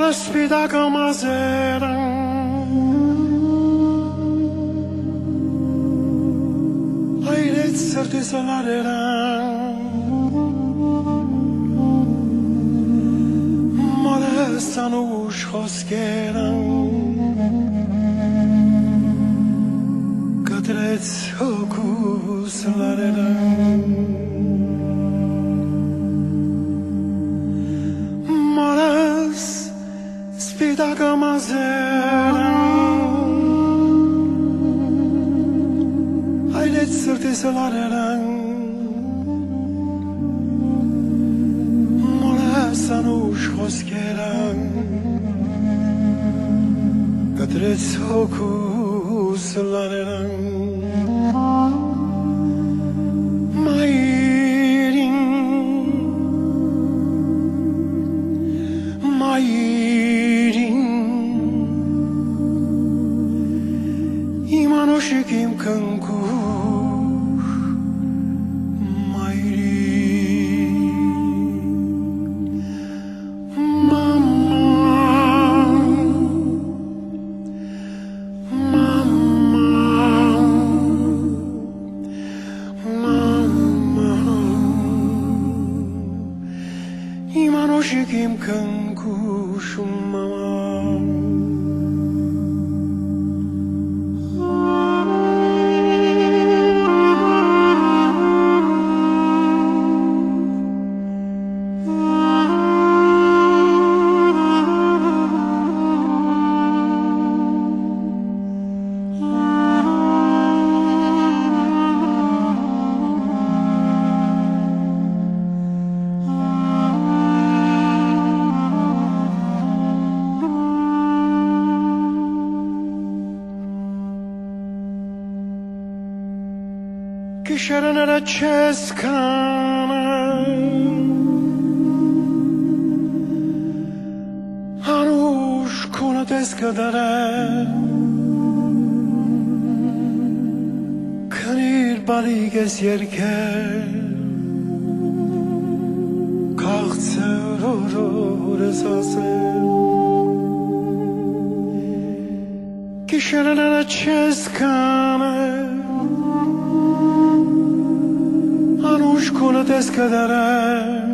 spida come sera, ai lezzar di salarera, molestano uscoschera, che trezzo cusalarera. Spita come sera, ai lezzar di salarera, molestano uscoschera, che trezzo cusalarera. Kim kankush mayri mama imanoshi kim kankush mama. Kisharan era ceskana, anush kuna teskadare, kanir baliges yerke, kalktse resase. Kisharan era ceskana. Anush kuna teskadare,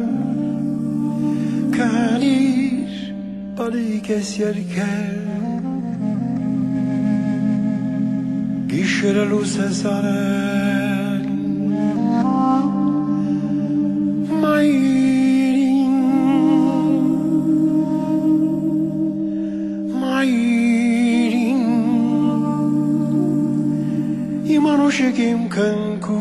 kanir baliges yerke, gishre luce zaren, mairin, imanush kim kanku.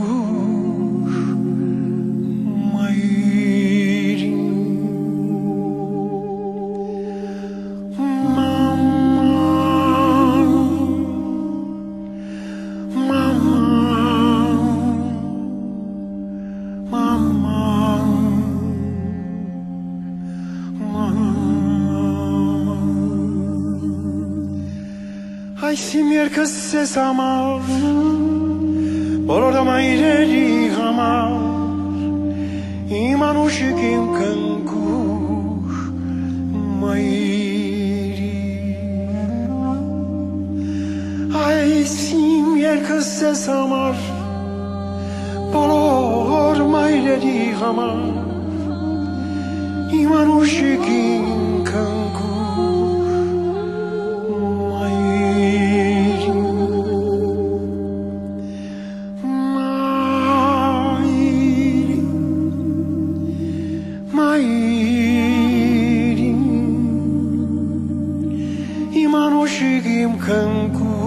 Ai simjer këse sa marë, por da majreri hamar, imanush kim kankush majri. Ai simjer këse sa marë, por majreri hamar, imanush kim kankush. Imanush kim kankush.